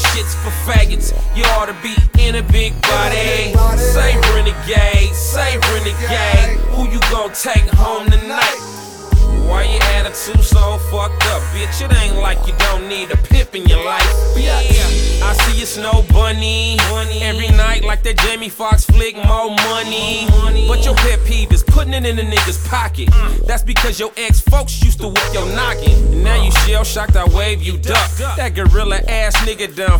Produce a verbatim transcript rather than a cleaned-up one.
shit's for faggots. You ought to be in a big body. Say renegade, say renegade. Who you gon' take home tonight? Why your attitude so fucked up, bitch? It ain't like you don't need a pip in your life. Yeah, I see you snow bunny every night like that Jamie Foxx flick, more money. But your pet peeve is putting it in a nigga's pocket. That's because your ex-folks used to whip your noggin. And now you shell shocked, I wave, you duck. That gorilla ass nigga done